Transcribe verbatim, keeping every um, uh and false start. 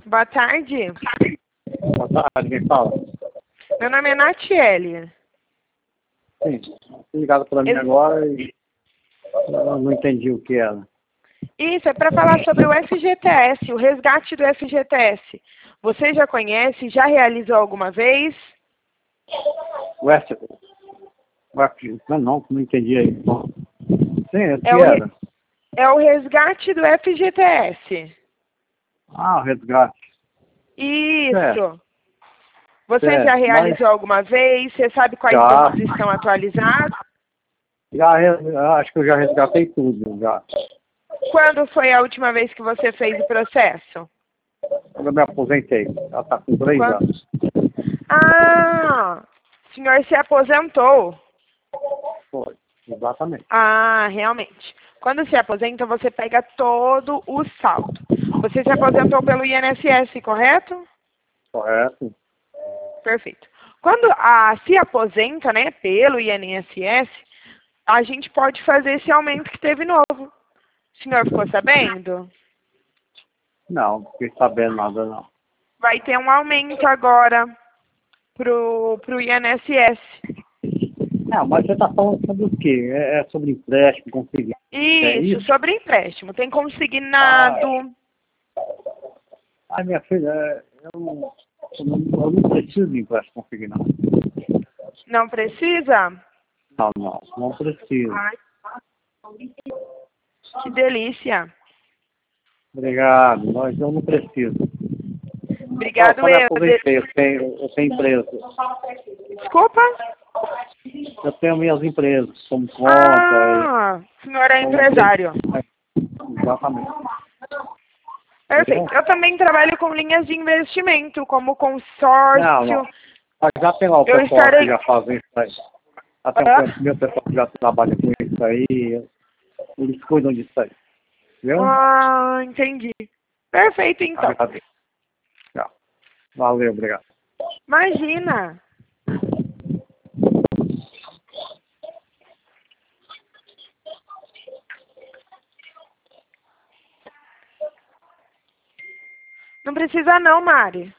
Boa tarde. Boa tarde, quem fala? Meu nome é Natiele. Sim, fui ligado para mim Eu... agora e eu não entendi o que era. Isso, é para falar sobre o F G T S, o resgate do F G T S. Você já conhece, já realizou alguma vez? O F... O F... Não, não, não entendi aí. Bom, sim, o que É o, re... era? é o resgate do F G T S. Ah, o resgate. Isso. Certo, Você já certo, mas realizou alguma vez? Você sabe quais já, dados estão atualizados? já, res- acho que eu já resgatei tudo, já. Quando foi a última vez que você fez o processo? Quando eu me aposentei, já está com três Quando... anos. Ah, o senhor se aposentou. Foi, exatamente. Ah, realmente. Quando se aposenta, você pega todo o saldo. Você se aposentou pelo I N S S, correto? Correto? Perfeito. Quando a, se aposenta, né, pelo I N S S, a gente pode fazer esse aumento que teve novo. O senhor ficou sabendo? Não, não fiquei sabendo nada, não. Vai ter um aumento agora pro, pro I N S S. Não, mas você está falando sobre o quê? É, é sobre empréstimo, conseguir. É Isso, isso? sobre empréstimo. Tem Ah, consignado. ai, minha filha, é, eu não, eu não, eu não preciso de empréstimo consignado. Não precisa? Não, não, não preciso. Ai, que delícia. Obrigado, mas eu não preciso. Só, Obrigado, só me eu. De- aposentei, eu tenho, eu tenho empresa. Desculpa? Eu tenho minhas empresas, como conta, e, Ah, o senhor é como empresa. empresário. Exatamente. Entendeu? Perfeito. Eu também trabalho com linhas de investimento, como Não, não. consórcio. Mas já tem lá o Eu pessoal que estarei... já fazem isso aí. Já tem Hã? um meu pessoal que já trabalha com isso aí. Eles cuidam disso aí. Viu? Ah, entendi. Perfeito, então. Agradeço. Tchau. Valeu, obrigado. Imagina. Não precisa não, Mari.